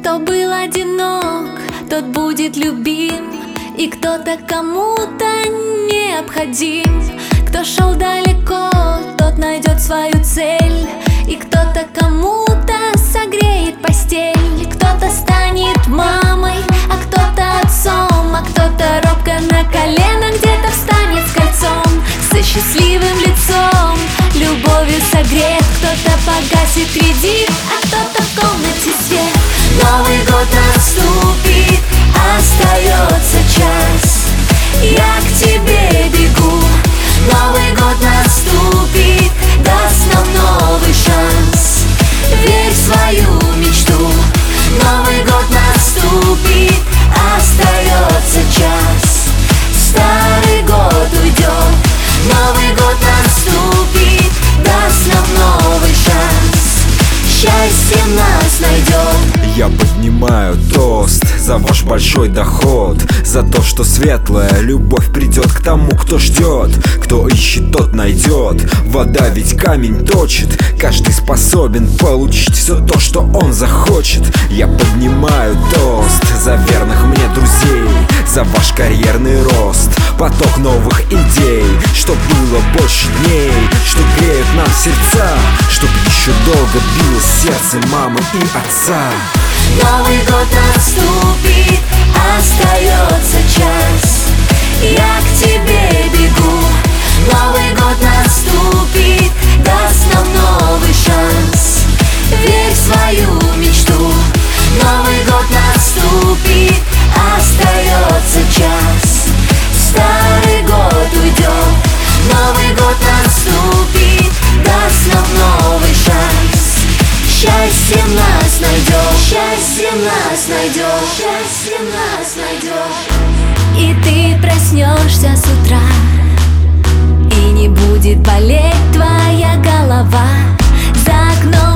Кто был одинок, тот будет любим, и кто-то кому-то необходим. Кто шел далеко, тот найдет свою цель, и кто-то кому-то согреет постель. Кто-то станет мамой, а кто-то отцом, а кто-то робко на колено где-то встанет с кольцом, со счастливым лицом, любовью согрет. Кто-то погасит кредит, а кто-то в комнате свет. Новый год наступит, остается час, я к тебе бегу. Новый год наступит, даст нам новый шанс, верь в свою мечту. Новый год наступит, остается час, старый год уйдет. Новый год наступит, даст нам новый шанс, счастье нас найдет. Я поднимаю тост за ваш большой доход, за то, что светлая любовь придет к тому, кто ждет. Кто ищет, тот найдет. Вода ведь камень точит. Каждый способен получить все то, что он захочет. Я поднимаю тост за верных мне друзей, за ваш карьерный рост, поток новых идей, чтоб было больше дней, что греют нам сердца, чтоб еще долго билось сердце мамы и отца. Новый год наступит, остается час, я к тебе бегу. Новый год наступит, даст нам новый шанс, верь в свою мечту. Новый год наступит, остается час, старый год уйдет. Новый год наступит, даст нам новый шанс, счастье нас найдет. Счастье нас найдет. Счастье нас найдет. И ты проснешься с утра, и не будет болеть твоя голова. За окном